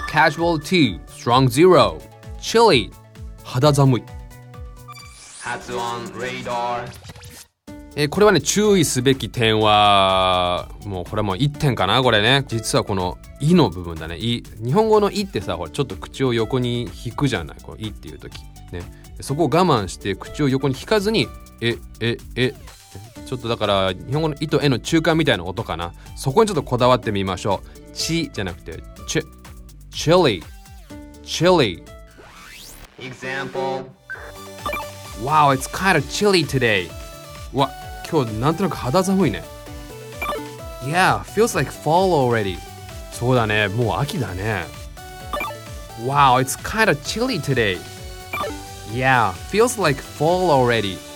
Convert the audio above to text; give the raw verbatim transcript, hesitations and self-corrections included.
casual two, strong zero, chilly 肌寒い。 発音 radar えーこれはね注意すべき点はもうこれはもういってんかなこれね。実はこの「い」の部分だね。い日本語の「い」ってさほらちょっと口を横に引くじゃないこう「い」っていう時ね。そこを我慢して口を横に引かずに「えええ」ちょっとだから日本語の「い」と「え」の中間みたいな音かな。そこにちょっとこだわってみましょう。「ち」じゃなくて「ち」chilly chilly example Wow, it's kind of chilly today. うわ、今日なんとなく肌寒いね。Yeah, feels like fall already. そうだね、もう秋だね。Wow, it's kind of chilly today. Yeah, feels like fall already.